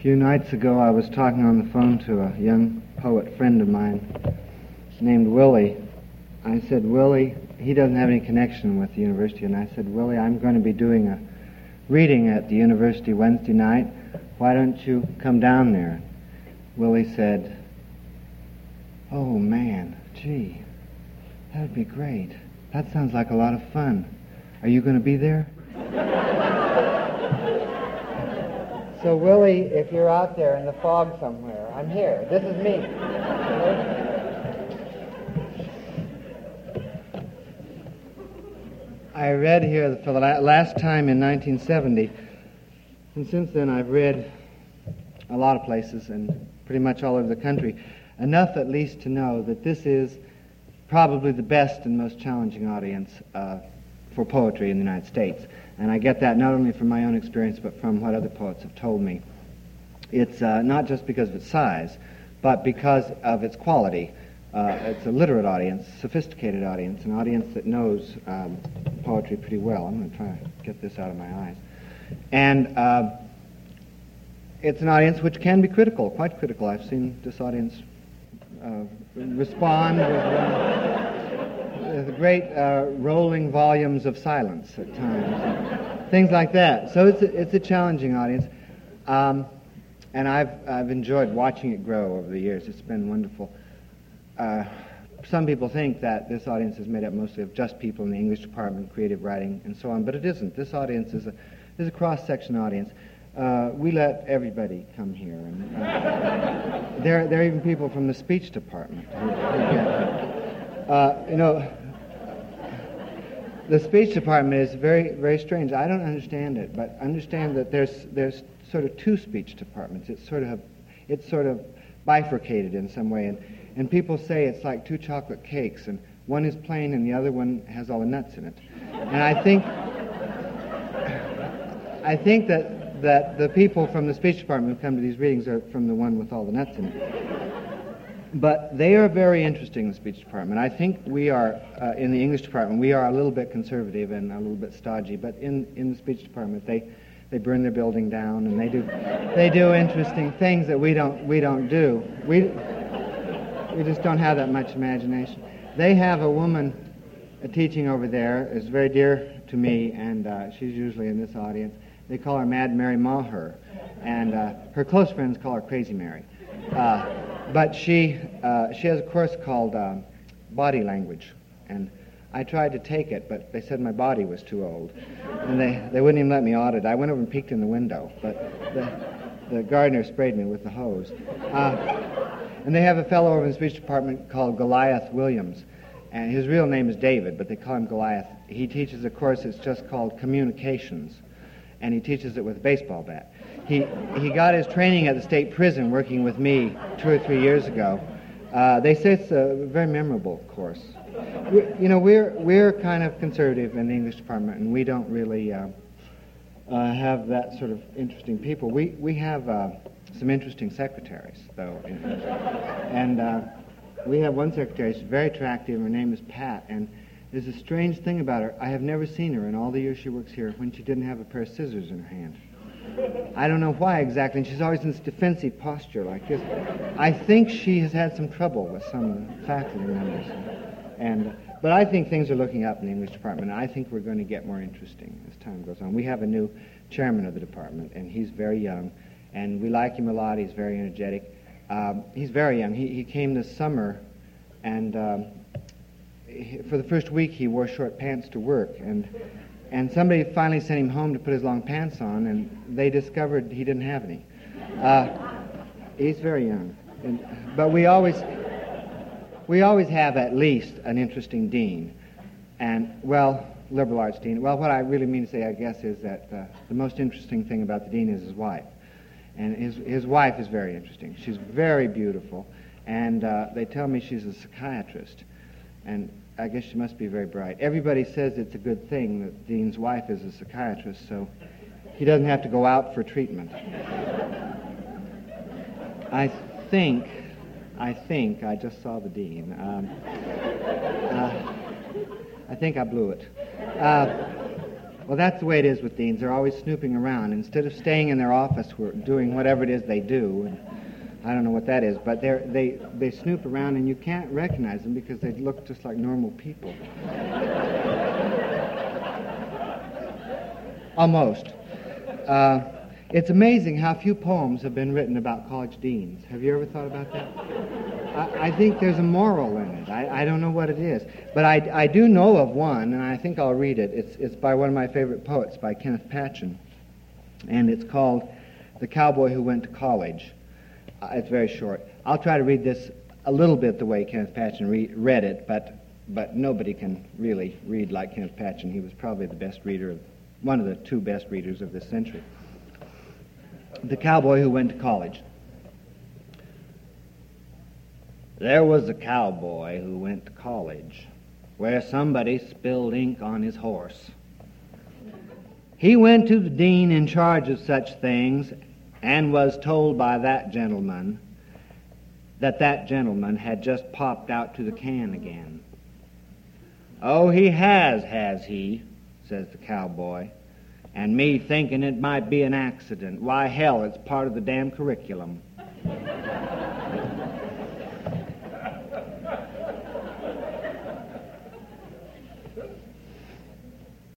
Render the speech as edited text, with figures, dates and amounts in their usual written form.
few nights ago I was talking on the phone to a young poet friend of mine named Willie. I said, Willie, he doesn't have any connection with the university, and I said, Willie, I'm going to be doing a reading at the university Wednesday night. Why don't you come down there? Willie said, oh man, gee, that would be great. That sounds like a lot of fun. Are you going to be there? So, Willie, if you're out there in the fog somewhere, I'm here. This is me. I read here for the last time in 1970, and since then I've read a lot of places and pretty much all over the country, enough at least to know that this is probably the best and most challenging audience for poetry in the United States. And I get that not only from my own experience, but from what other poets have told me. It's not just because of its size, but because of its quality. It's a literate audience, sophisticated audience, an audience that knows poetry pretty well. I'm going to try to get this out of my eyes. And it's an audience which can be critical, quite critical. I've seen this audience respond with great rolling volumes of silence at times, things like that. So it's a challenging audience, and I've enjoyed watching it grow over the years. It's been wonderful. Some people think that this audience is made up mostly of just people in the English department, creative writing, and so on, but it isn't. This audience is a cross-section audience. We let everybody come here, and there are even people from the speech department who get the speech department is very, very strange. I don't understand it, but understand that there's sort of two speech departments. It's sort of bifurcated in some way, and people say it's like two chocolate cakes, and one is plain and the other one has all the nuts in it. And I think that the people from the speech department who come to these readings are from the one with all the nuts in it. But they are very interesting in the speech department. I think we are, in the English department, we are a little bit conservative and a little bit stodgy, but in the speech department, they burn their building down, and they do interesting things that we don't do. We just don't have that much imagination. They have a woman teaching over there is very dear to me, and she's usually in this audience. They call her Mad Mary Maher, and her close friends call her Crazy Mary. But she has a course called Body Language, and I tried to take it, but they said my body was too old, and they wouldn't even let me audit. I went over and peeked in the window, but the gardener sprayed me with the hose. And they have a fellow over in the speech department called Goliath Williams, and his real name is David, but they call him Goliath. He teaches a course that's just called Communications, and he teaches it with a baseball bat. He got his training at the state prison working with me 2 or 3 years ago. They say it's a very memorable course. We're kind of conservative in the English department, and we don't really have that sort of interesting people. We have some interesting secretaries, though, and we have one secretary. She's very attractive. Her name is Pat, and there's a strange thing about her. I have never seen her in all the years she works here when she didn't have a pair of scissors in her hand. I don't know why exactly, and she's always in this defensive posture like this. I think she has had some trouble with some of the faculty members. But I think things are looking up in the English department, and I think we're going to get more interesting as time goes on. We have a new chairman of the department, and he's very young, and we like him a lot. He's very energetic. He's very young. He came this summer, and for the first week he wore short pants to work, and somebody finally sent him home to put his long pants on, and they discovered he didn't have any. He's very young, but we always have at least an interesting dean, and, well, liberal arts dean. Well, what I really mean to say, I guess, is that the most interesting thing about the dean is his wife, and his wife is very interesting. She's very beautiful, and they tell me she's a psychiatrist, and I guess she must be very bright. Everybody says it's a good thing that the dean's wife is a psychiatrist, so he doesn't have to go out for treatment. I think I just saw the dean. I think I blew it. Well, that's the way it is with deans. They're always snooping around. Instead of staying in their office doing whatever it is they do, and I don't know what that is, but they snoop around and you can't recognize them because they look just like normal people. Almost. It's amazing how few poems have been written about college deans. Have you ever thought about that? I think there's a moral in it. I don't know what it is. But I do know of one, and I think I'll read it. It's by one of my favorite poets, by Kenneth Patchen. And it's called The Cowboy Who Went to College. It's very short. I'll try to read this a little bit the way Kenneth Patchen read it, but nobody can really read like Kenneth Patchen. He was probably the best reader, one of the two best readers of this century. The Cowboy Who Went to College. There was a cowboy who went to college, where somebody spilled ink on his horse. He went to the dean in charge of such things and was told by that gentleman that gentleman had just popped out to the can again. "Oh, he has he?" says the cowboy. "And me thinking it might be an accident. Why, hell, it's part of the damn curriculum."